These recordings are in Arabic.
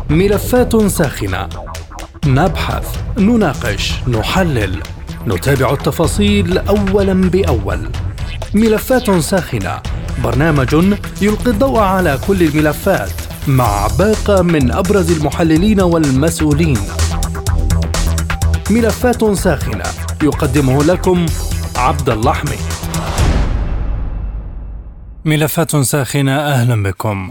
ملفات ساخنة، نبحث، نناقش، نحلل، نتابع التفاصيل أولا بأول. ملفات ساخنة، برنامج يلقي الضوء على كل الملفات مع باقة من أبرز المحللين والمسؤولين. ملفات ساخنة يقدمه لكم عبد الله حميد. ملفات ساخنة، أهلا بكم.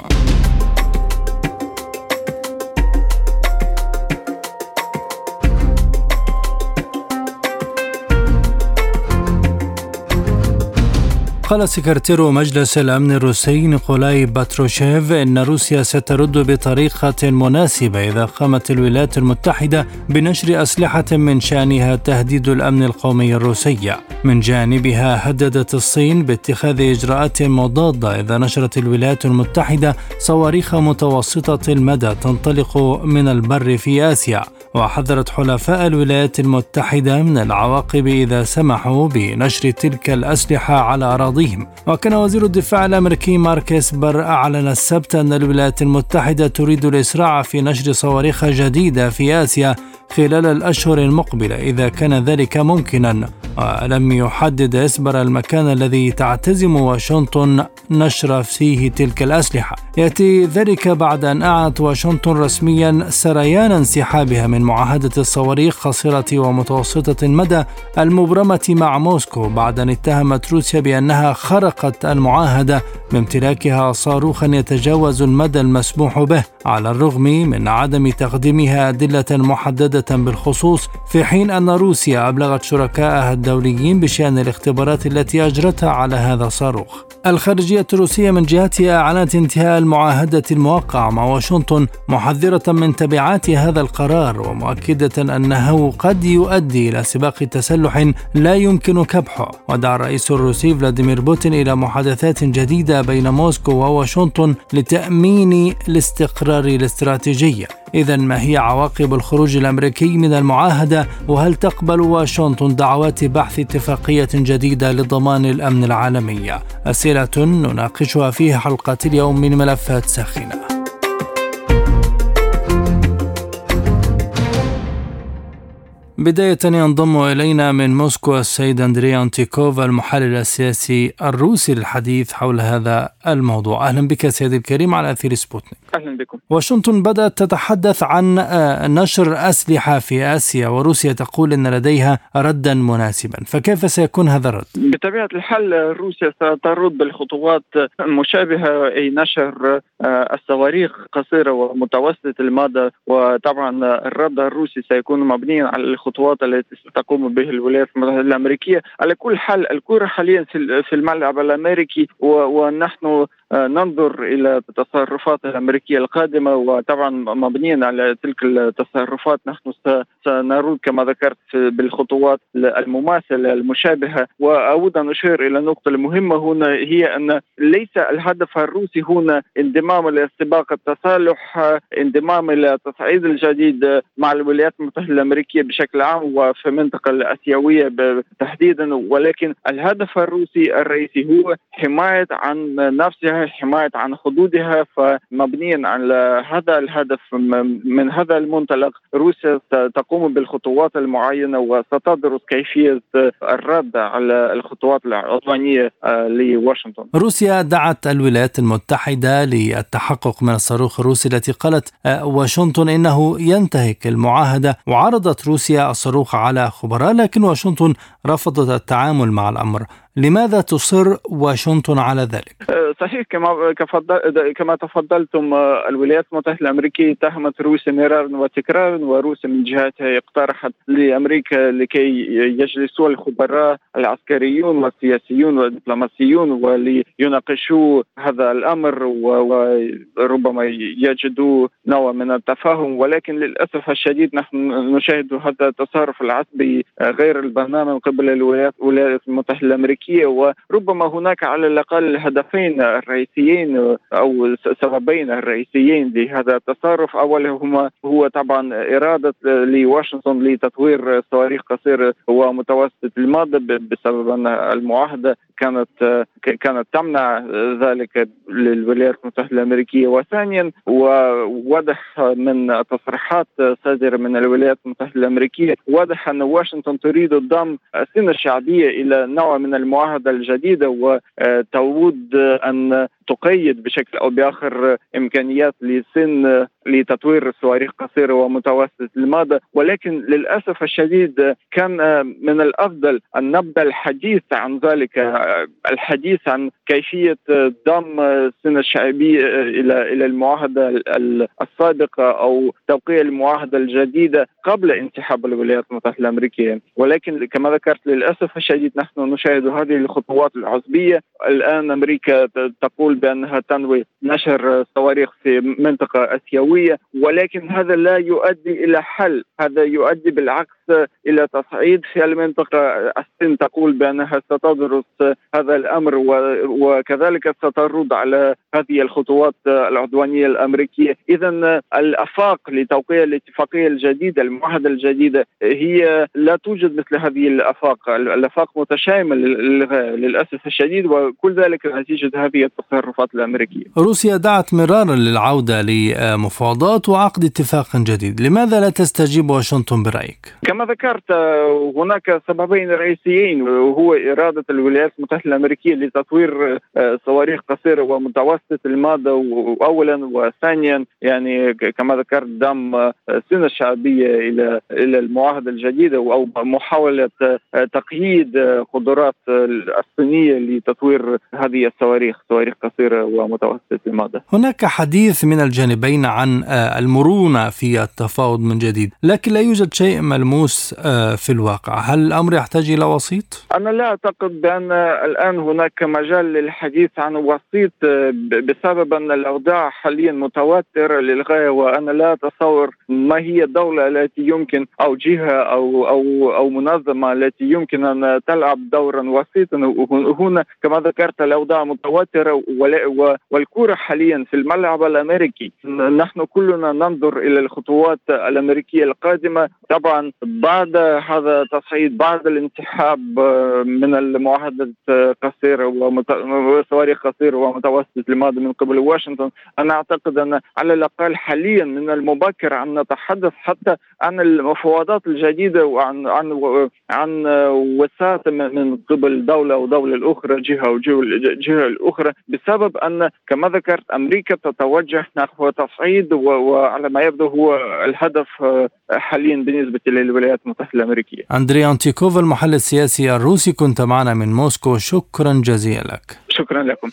قال سكرتير مجلس الأمن الروسي نيكولاي باتروشيف إن روسيا سترد بطريقة مناسبة إذا قامت الولايات المتحدة بنشر أسلحة من شأنها تهديد الأمن القومي الروسي. من جانبها هددت الصين باتخاذ إجراءات مضادة إذا نشرت الولايات المتحدة صواريخ متوسطة المدى تنطلق من البر في آسيا، وحذرت حلفاء الولايات المتحدة من العواقب إذا سمحوا بنشر تلك الأسلحة على أراضيهم. وكان وزير الدفاع الأمريكي مارك إسبر أعلن السبت أن الولايات المتحدة تريد الإسراع في نشر صواريخ جديدة في آسيا خلال الأشهر المقبلة إذا كان ذلك ممكنا. ولم يحدد إسبر المكان الذي تعتزم واشنطن نشر فيه تلك الأسلحة. يأتي ذلك بعد أن أعلنت واشنطن رسميا سريان انسحابها من معاهدة الصواريخ قصيرة ومتوسطة المدى المبرمة مع موسكو بعد أن اتهمت روسيا بأنها خرقت المعاهدة بامتلاكها صاروخا يتجاوز المدى المسموح به، على الرغم من عدم تقديمها أدلة محددة بالخصوص، في حين أن روسيا أبلغت شركائها الدوليين بشأن الاختبارات التي أجرتها على هذا الصاروخ. الخارجية الروسية من جهتها أعلنت انتهاء المعاهدة الموقعة مع واشنطن، محذرة من تبعات هذا القرار ومؤكدة أنه قد يؤدي إلى سباق تسلح لا يمكن كبحه. ودعا الرئيس الروسي فلاديمير بوتين إلى محادثات جديدة بين موسكو وواشنطن لتأمين الاستقرار الاستراتيجي. إذن ما هي عواقب الخروج الأمريكي من المعاهدة؟ وهل تقبل واشنطن دعوات بحث اتفاقية جديدة لضمان الأمن العالمي؟ أسئلة نناقشها في حلقة اليوم من ملفات ساخنة. بداية ينضم إلينا من موسكو السيد أندري أنتيكوف المحلل السياسي الروسي للحديث حول هذا الموضوع. أهلا بك سيدي الكريم على أثير سبوتنيك. أهلا بكم. واشنطن بدأت تتحدث عن نشر أسلحة في آسيا، وروسيا تقول إن لديها ردا مناسبا، فكيف سيكون هذا الرد؟ بطبيعة الحال روسيا سترد بالخطوات مشابهة، أي نشر الصواريخ قصيرة ومتوسطة المدى. وطبعا الرد الروسي سيكون مبنيا على الخطوات التي ستقوم به الولايات المتحدة الأمريكية. على كل حال الكرة حاليا في الملعب الأمريكي، ونحن ننظر إلى التصرفات الأمريكية القادمة، وطبعا مبنيا على تلك التصرفات نحن سنرد كما ذكرت بالخطوات المماثلة المشابهة. وأود أن أشير إلى النقطة المهمة هنا، هي أن ليس الهدف الروسي هنا انضمام إلى سباق التصالح، انضمام إلى تصعيد الجديد مع الولايات المتحدة الأمريكية بشكل عام وفي المنطقة الآسيوية تحديدا، ولكن الهدف الروسي الرئيسي هو حماية عن نفسها، حماية عن حدودها. فمبنيا على هذا الهدف، من هذا المنطلق روسيا ستقوم بالخطوات المعينة وستدرس كيفية الرد على الخطوات العدوانية لواشنطن. روسيا دعت الولايات المتحدة للتحقق من الصاروخ الروسي التي قالت واشنطن إنه ينتهك المعاهدة، وعرضت روسيا الصاروخ على خبراء، لكن واشنطن رفضت التعامل مع الأمر. لماذا تصر واشنطن على ذلك؟ صحيح، كما تفضلتم، الولايات المتحدة الأمريكية اتهمت روسيا مرارا وتكرارا، وروسيا من جهتها اقترحت لأمريكا لكي يجلسوا الخبراء العسكريون والسياسيون والدبلوماسيون وليناقشوا هذا الأمر وربما يجدوا نوع من التفاهم. ولكن للأسف الشديد نحن نشاهد هذا التصرف العصبي غير البرنامج من قبل الولايات المتحدة الأمريكية الأمريكية. وربما هناك على الأقل هدفين رئيسيين أو سببين رئيسيين لهذا التصرف. أولهما هو طبعا إرادة لواشنطن لتطوير صواريخ قصيرة ومتوسط المدى بسبب أن المعاهدة كانت تمنع ذلك للولايات المتحدة الأمريكية. وثانيا ووضح من تصريحات صادرة من الولايات المتحدة الأمريكية وضح أن واشنطن تريد ضم السن الشعبية إلى نوع من المعاهدة الجديدة وتود أن تقيد بشكل أو بآخر إمكانيات لسن لتطوير الصواريخ قصيرة ومتوسط المدى. ولكن للأسف الشديد كان من الأفضل أن نبدأ الحديث عن ذلك، الحديث عن كيفية ضم السن الشعبية إلى المعاهدة السابقة أو توقيع المعاهدة الجديدة قبل انسحاب الولايات المتحدة الأمريكية. ولكن كما ذكرت للأسف الشديد نحن نشاهد هذه الخطوات العصبية. الآن أمريكا تقول بأنها تنوي نشر صواريخ في منطقة آسيوية، ولكن هذا لا يؤدي إلى حل، هذا يؤدي بالعكس إلى تصعيد في المنطقة. الصين تقول بأنها ستدرس هذا الأمر وكذلك سترد على هذه الخطوات العدوانية الأمريكيية. إذن الآفاق لتوقيع الاتفاقية الجديدة المعاهدة الجديدة هي لا توجد مثل هذه الآفاق. الآفاق متشامل للأسف الشديد، وكل ذلك نتيجة هذه التصرفات الأمريكية. روسيا دعت مرارا للعودة لمفاوضات وعقد اتفاق جديد، لماذا لا تستجيب واشنطن برأيك؟ كما ذكرت هناك سببين رئيسيين، وهو إرادة الولايات المتحدة الأمريكية لتطوير صواريخ قصيرة ومتوسط المدى أولا، وثانيا يعني كما ذكرت ضم السن الشعبية إلى المعاهدة الجديدة أو محاولة تقييد قدرات الصينية لتطوير هذه الصواريخ قصيرة ومتوسط المدى. هناك حديث من الجانبين عن المرونة في التفاوض من جديد، لكن لا يوجد شيء ملموس في الواقع. هل الأمر يحتاج إلى وسيط؟ أنا لا أعتقد بأن الآن هناك مجال للحديث عن وسيط بسبب أن الأوضاع حاليا متوترة للغاية، وأنا لا أتصور ما هي الدولة التي يمكن أو جهة أو منظمة التي يمكن أن تلعب دورا وسيطا. هنا كما ذكرت الأوضاع متوترة والكرة حاليا في الملعب الأمريكي. نحن كلنا ننظر إلى الخطوات الأمريكية القادمة. طبعا بعد هذا التصعيد، بعد الانسحاب من المعاهدة قصيرة وصواريخ قصيرة ومتوسط المدى من قبل واشنطن، أنا أعتقد أن على الأقل حاليا من المبكر أن نتحدث حتى عن المفاوضات الجديدة وعن وساطة من قبل دولة أو دولة الأخرى، جهة أو جهة الأخرى، بسبب أن كما ذكرت أمريكا تتوجه نحو تصعيد، وعلى ما يبدو هو الهدف حاليا بالنسبة للولايات المتحدة الأمريكية. أندري أنتيكوف المحلل السياسي الروسي، كنت معنا من موسكو، شكرا جزيلا لك. شكرا لكم.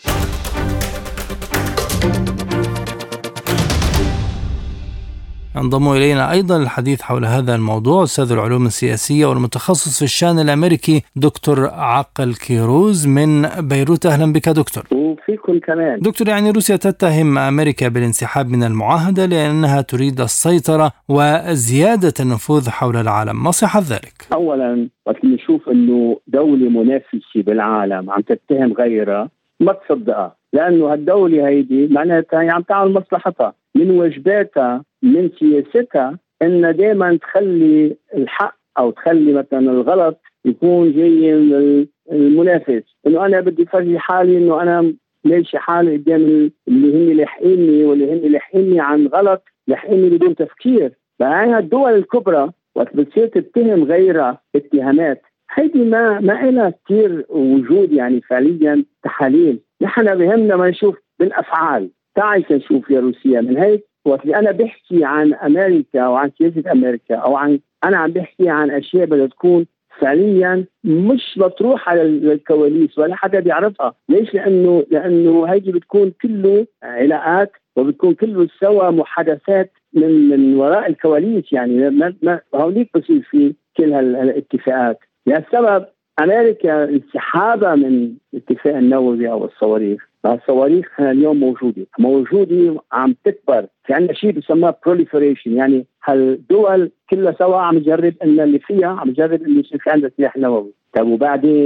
انضم إلينا أيضا الحديث حول هذا الموضوع أستاذ العلوم السياسية والمتخصص في الشأن الأمريكي دكتور عقل كيروز من بيروت. أهلا بك دكتور. وفيكم كمان دكتور. يعني روسيا تتهم أمريكا بالانسحاب من المعاهدة لأنها تريد السيطرة وزيادة النفوذ حول العالم، ما صحة ذلك؟ أولا وقت نشوف أنه دولة منافسة بالعالم عم تتهم غيرها ما تصدقها، لأنه هالدولة هيدي معناتها عم تعمل مصلحتها. من واجباتها من سياستها أن دائما تخلي الحق أو تخلي مثلا الغلط يكون جاي من المنافس، أنه أنا بدي فرجي حالي أنه أنا ماشي حالي قدام اللي هن لاحقيني واللي هن لاحقيني عن غلط، لاحقيني بدون تفكير. فهي الدول الكبرى وقت بتصير تتهم غيرها اتهامات هيدي ما لها كثير وجود يعني فعليا تحاليل. نحن بهمنا ما نشوف بالأفعال. تعي نشوف يا روسيا من هيك وقت اللي أنا بحكي عن أمريكا وعن سياسة أمريكا أو أنا عم بحكي عن أشياء بدها تكون فعليا مش بتروح على الكواليس ولا حدا بيعرفها. ليش؟ لأنه هيدي بتكون كله علاقات وبتكون كله سوا محادثات من وراء الكواليس. يعني ما هونيك بصير في كل هالاتفاقات. لهالسبب أمريكا انسحابها من الاتفاق النووي أو الصواريخ. الصواريخ اليوم موجودة عم تكبر. في عندنا شيء بسماه proliferation، يعني هالدول كلها سوا عم تجرب ان اللي فيها عم تجرب انه يصير في عندها سلاح نووي. طب وبعدين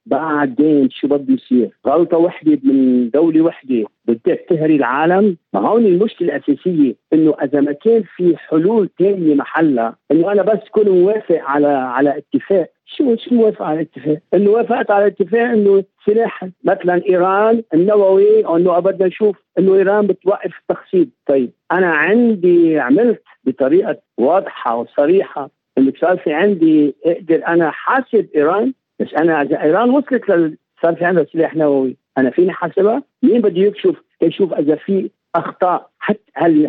بعدين شو بده يصير؟ غلطة وحدة من دولة وحدة بدك تهري العالم؟ ما هون المشكلة الأساسية، إنه إذا ما كان في حلول تانية محلها، إنه أنا بس كون موافق على اتفاق. شو موافق على اتفاق؟ إنه وافقت على اتفاق إنه سلاح مثلا إيران النووي، أو إنه بدنا نشوف إنه إيران بتوقف التخصيب. طيب أنا عملت بطريقة واضحة وصريحة إنه صار في عندي أقدر أنا حاسب إيران، بس أنا إذا إيران وصلت صار في عندها سلاح نووي، أنا فيني حاسبها؟ مين بده يشوف إذا في أخطاء؟ حتى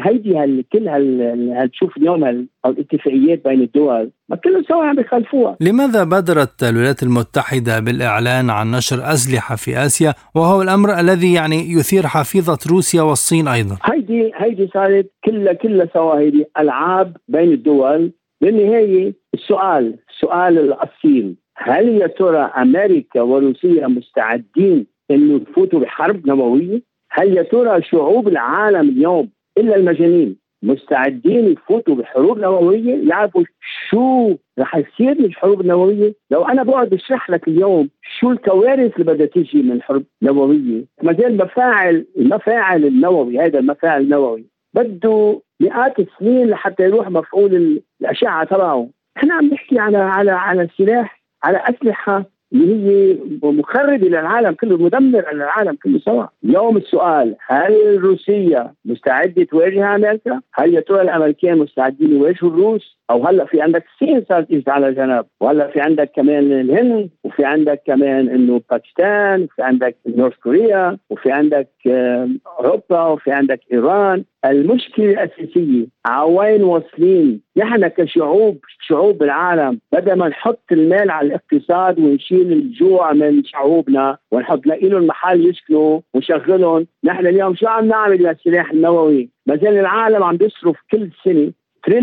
كل تشوف اليوم الاتفاقيات بين الدول ما كلهم سوا عم بيخالفوها. لماذا بادرت الولايات المتحدة بالإعلان عن نشر أسلحة في آسيا، وهو الأمر الذي يثير حفيظة روسيا والصين أيضا؟ هيدي صارت كلها سوا، هيدي ألعاب بين الدول. بالنهاية السؤال الأصيل، هل يا ترى أمريكا وروسيا مستعدين إنه يفوتوا بحرب نووية؟ هل يا ترى شعوب العالم اليوم إلا المجانين مستعدين يفوتوا بحروب نووية؟ يعرفوا شو رح يصير من الحروب النووية؟ لو أنا بقعد بشرح لك اليوم شو الكوارث اللي بدها تيجي من الحرب النووية، مجال المفاعل النووي، هذا المفاعل النووي بده مئات السنين لحتى يروح مفعول الأشعة تبعه. احنا عم نحكي على سلاح، على أسلحة اللي هي مخربة للعالم كله، مدمرة للعالم كله سوا. اليوم السؤال، هل روسيا مستعدة تواجه أمريكا؟ هل يا ترى الأمريكان مستعدين يواجهوا الروس؟ أو هلا في عندك الصين صارت إجت على جنب، وهلا في عندك كمان الهند، وفي عندك كمان إنه باكستان، وفي عندك نورث كوريا، وفي عندك أوروبا، وفي عندك إيران. المشكلة الأساسية عوين واصلين نحن شعوب العالم، بدل ما نحط المال على الاقتصاد ونشيل الجوع من شعوبنا ونحط لهم محل يسكنوا ونشغلهم، نحن اليوم شو عم نعمل للسلاح النووي؟ مثلا العالم عم بيصرف كل سنة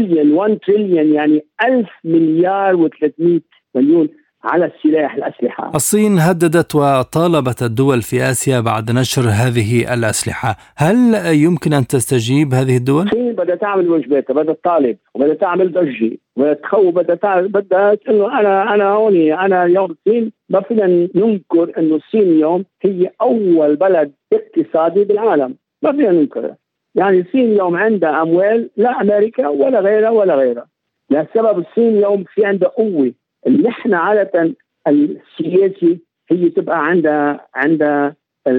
1 تريليون، يعني 1000 مليار و300 مليون على الأسلحة. الصين هددت وطالبت الدول في آسيا بعد نشر هذه الأسلحة، هل يمكن أن تستجيب هذه الدول؟ الصين بدها تعمل واجباتها، بدها تطالب وبدها تعمل ضجة وبدها تخوف، بدها إنه أنا هوني، أنا اليوم الصين ما فينا ننكر إنه الصين اليوم هي أول بلد اقتصادي بالعالم، ما فينا ننكرها. يعني الصين اليوم عندها أموال لا أمريكا ولا غيرها. لسبب الصين اليوم في عندها قوة. نحن عادة السياسي هي تبقى عندها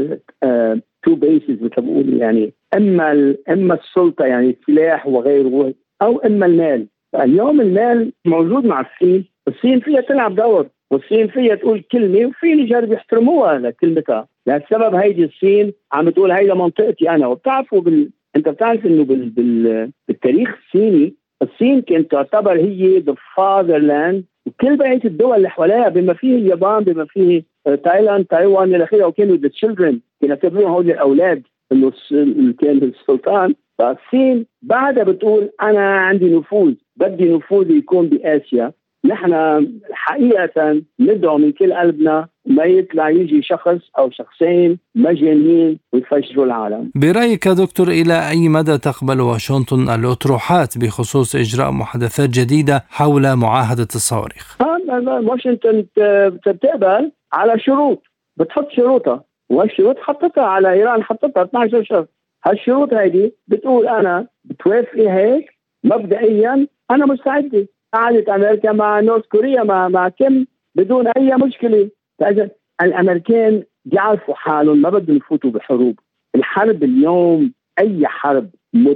تو بيسز مثل ما بقول، يعني اما السلطة يعني السلاح وغيره، او اما المال. اليوم المال موجود مع الصين فيها تلعب دور، والصين فيها تقول كلمة وفي نجرب يحترموها لكلمتها. لهالسبب هيدي الصين عم تقول هيدا منطقتي انا. وبتعرفوا انت بتعرف انه بالتاريخ الصيني، الصين كانت تعتبر هي the fatherland، وكل بقية الدول اللي حواليها بما فيه اليابان، بما فيه تايلاند، تايوان الى اخره، وكانوا the children، كانوا يعتبروهم هؤلاء الاولاد انه كان السلطان. فالصين بعدها بتقول انا عندي نفوذ، بدي نفوذ يكون بآسيا. نحن حقيقة ندعو من كل قلبنا ما يطلع يجي شخص أو شخصين مجانين ويفجروا العالم. برأيك دكتور، إلى أي مدى تقبل واشنطن الأطروحات بخصوص إجراء محادثات جديدة حول معاهدة الصواريخ؟ واشنطن بتقبل على شروط، بتحط شروطها، والشروط حطتها على إيران، حطتها 12 شرط. هالشروط هذه بتقول أنا بتوافقي هيك مبدئيا أنا مستعدة. قعدت أمريكا مع نورث كوريا مع كيم بدون أي مشكلة. الأمريكان بيعرفوا حالهم، ما بدهم يفوتوا بحروب. الحرب اليوم أي حرب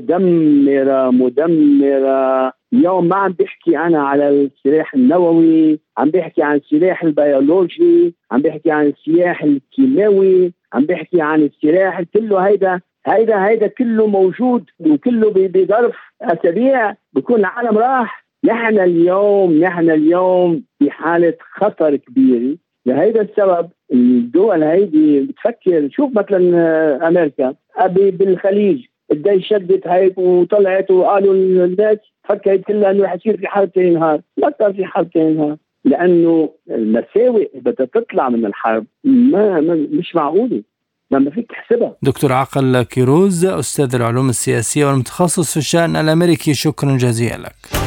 مدمرة. اليوم ما عم بحكي أنا على السلاح النووي، عم بحكي عن السلاح البيولوجي، عم بحكي عن السلاح الكيماوي، عم بحكي عن السلاح كله. هيدا كله موجود، وكله بظرف أسابيع بيكون العالم راح. نحن اليوم في حالة خطر كبير. لهذا السبب الدول هيدي بتفكر. شوف مثلا أمريكا بالخليج بدها شدت هيك وطلعت وقالوا الناس فكرت كلها انه رح يصير في حرب ثاني نهار. لا صار في حرب ثاني نهار، لانه المساوئ بدها تطلع من الحرب مش معقوله، ما فيك تحسبها. دكتور عقل كيروز، أستاذ العلوم السياسية والمتخصص في الشأن الأمريكي، شكرا جزيلا لك.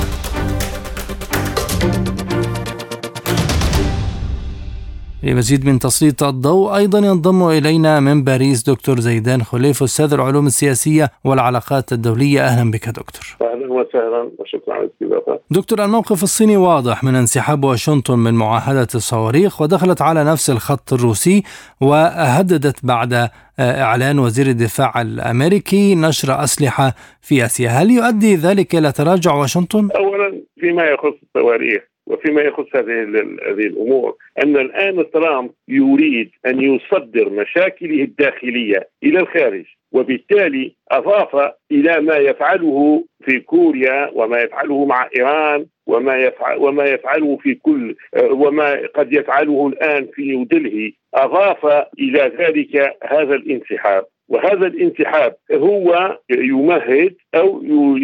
لمزيد من تسليط الضوء أيضا ينضم إلينا من باريس دكتور زيدان خليف، أستاذ العلوم السياسية والعلاقات الدولية. أهلا بك دكتور. أهلا وسهلا وشكرا على الاستضافة. دكتور، الموقف الصيني واضح من انسحاب واشنطن من معاهدة الصواريخ، ودخلت على نفس الخط الروسي، وهددت بعد إعلان وزير الدفاع الأمريكي نشر أسلحة في آسيا. هل يؤدي ذلك إلى تراجع واشنطن؟ أولا فيما يخص الصواريخ وفيما يخص هذه الأمور، أن الآن ترامب يريد أن يصدر مشاكله الداخلية إلى الخارج، وبالتالي أضاف إلى ما يفعله في كوريا وما يفعله مع إيران وما يفعله في وما قد يفعله الآن في نيودلهي، أضاف إلى ذلك هذا الانسحاب. وهذا الانسحاب هو يمهد أو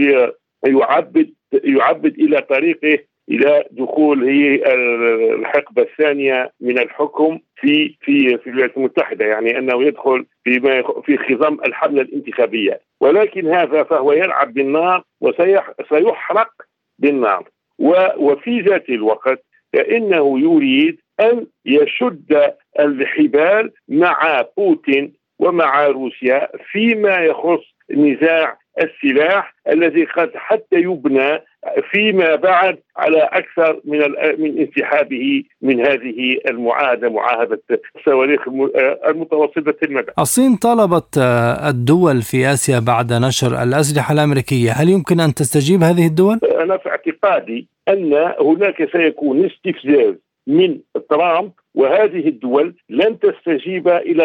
يعبد إلى طريقه إلى دخول هي الحقبة الثانية من الحكم في الولايات المتحدة، يعني أنه يدخل في خضم الحملة الانتخابية. ولكن هذا فهو يلعب بالنار وسيحرق بالنار. وفي ذات الوقت فإنه يريد أن يشد الحبال مع بوتين ومع روسيا فيما يخص نزاع السلاح الذي قد حتى يبنى فيما بعد على أكثر من انسحابه من هذه المعاهدة، معاهدة الصواريخ المتوسطة المدى. الصين طالبت الدول في آسيا بعد نشر الأسلحة الأمريكية، هل يمكن أن تستجيب هذه الدول؟ أنا في اعتقادي أن هناك سيكون استفزاز من ترامب، وهذه الدول لن تستجيب إلى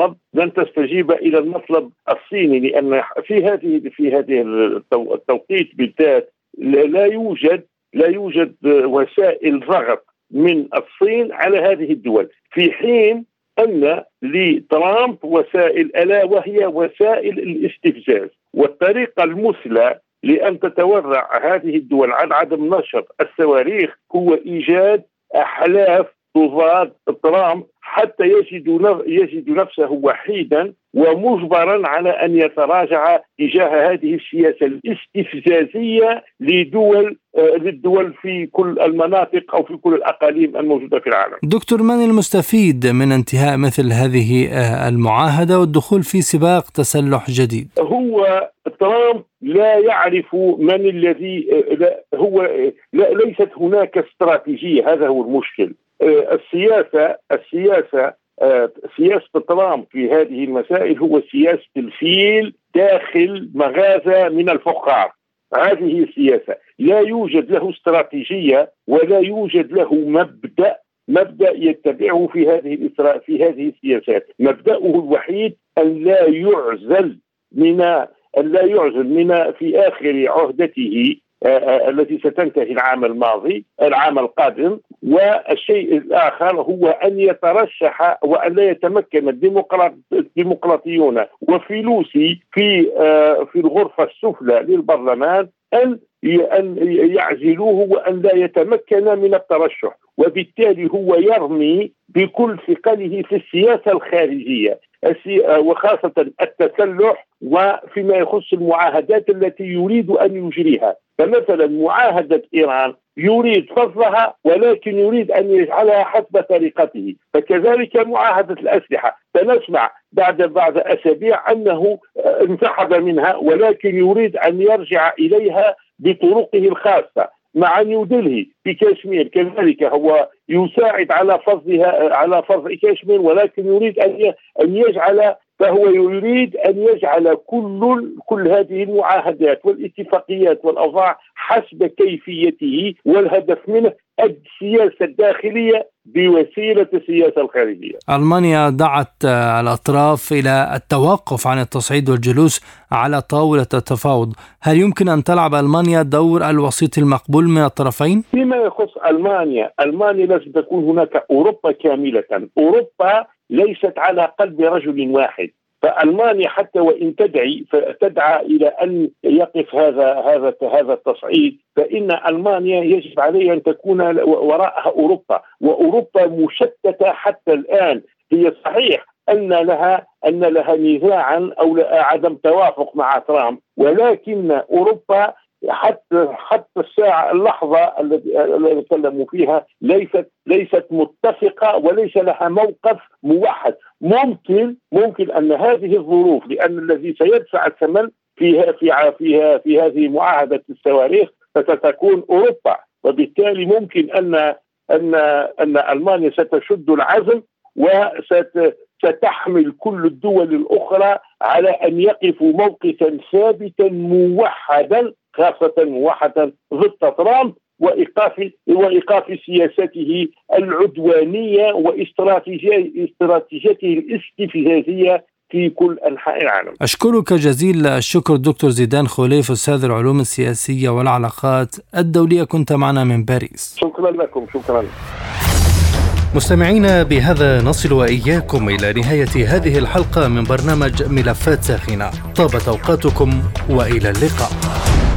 المطلب الصيني، لأن في هذه التوقيت بالذات لا يوجد وسائل ضغط من الصين على هذه الدول، في حين أن لترامب وسائل ألا وهي وسائل الاستفزاز. والطريقة المثلى لأن تتورع هذه الدول عن عدم نشر الصواريخ هو إيجاد أحلاف تضاد ترامب حتى يجد نفسه وحيدا ومجبرا على أن يتراجع تجاه هذه السياسة الاستفزازية للدول في كل المناطق أو في كل الأقاليم الموجودة في العالم. دكتور، من المستفيد من انتهاء مثل هذه المعاهدة والدخول في سباق تسلح جديد؟ هو ترامب لا يعرف من الذي ليست هناك استراتيجية، هذا هو المشكل. سياسة ترامب في هذه المسائل هو سياسة الفيل داخل مغازة من الفخار. هذه السياسة لا يوجد له استراتيجية ولا يوجد له مبدأ يتبعه في هذه السياسات. مبدأه الوحيد أن لا يعزل من في آخر عهدته التي ستنتهي العام القادم. والشيء الآخر هو أن يترشح وأن لا يتمكن الديمقراطيون وفلوسي في الغرفة السفلى للبرلمان أن يعزلوه وأن لا يتمكن من الترشح، وبالتالي هو يرمي بكل ثقله في السياسة الخارجية وخاصة التسلح وفيما يخص المعاهدات التي يريد أن يجريها. فمثلا معاهدة إيران يريد فصلها ولكن يريد أن يجعلها حسب طريقته، فكذلك معاهدة الأسلحة سنسمع بعد أسابيع أنه انسحب منها ولكن يريد أن يرجع إليها بطرقه الخاصة. مع نيودلهي في كشمير كذلك هو يساعد على فصل كشمير، ولكن يريد أن يجعل كل هذه المعاهدات والاتفاقيات والأوضاع حسب كيفيته، والهدف منه السياسة الداخلية بوسيلة السياسة الخارجية. ألمانيا دعت الأطراف إلى التوقف عن التصعيد والجلوس على طاولة التفاوض. هل يمكن أن تلعب ألمانيا دور الوسيط المقبول من الطرفين؟ فيما يخص ألمانيا لازم تكون هناك أوروبا كاملة. أوروبا ليست على قلب رجل واحد، فألمانيا حتى وإن تدعى إلى أن يقف هذا التصعيد، فإن ألمانيا يجب عليها أن تكون وراءها أوروبا، وأوروبا مشتتة حتى الآن. هي صحيح أن لها نزاعا أو عدم توافق مع ترامب، ولكن أوروبا حتى الساعة اللحظة التي نتكلم فيها ليست متفقة وليس لها موقف موحد. ممكن أن هذه الظروف، لأن الذي سيدفع الثمن في هذه معاهدة الصواريخ ستكون أوروبا، وبالتالي ممكن أن ألمانيا ستشد العزم وستحمل كل الدول الأخرى على أن يقفوا موقفا ثابتا موحدا، خاصة موحدا ضد ترامب وإيقاف سياسته العدوانية واستراتيجيته الاستفزازية في كل أنحاء العالم. أشكرك جزيل الشكر دكتور زيدان خليف، أستاذ العلوم السياسية والعلاقات الدولية، كنت معنا من باريس. شكرا لكم. شكرا. مستمعينا، بهذا نصل وإياكم إلى نهاية هذه الحلقة من برنامج ملفات ساخنة. طابت أوقاتكم وإلى اللقاء.